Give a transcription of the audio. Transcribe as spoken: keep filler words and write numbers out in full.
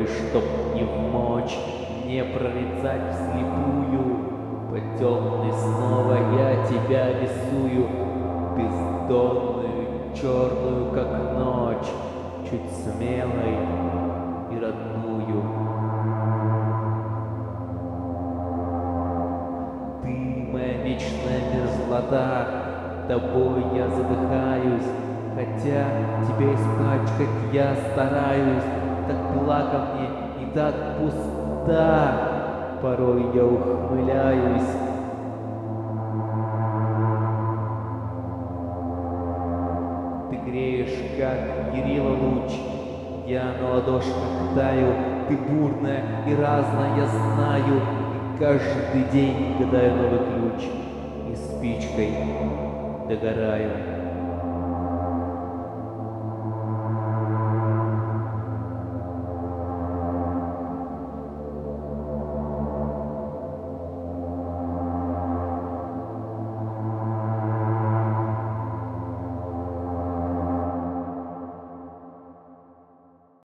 Ой, чтоб не вмочь, не прорицать вслепую, по темной снова я тебя рисую, бездонную, черную, как ночь, чуть смелой и родную. Ты моя вечная мерзлота, тобой я задыхаюсь, хотя тебя испачкать я стараюсь, так мила ко мне и так пуста, порой я ухмыляюсь. Ты греешь, как Ярила луч, я на ладошках таю, ты бурная и разная, я знаю, и каждый день гадаю новый ключ, и спичкой догораю.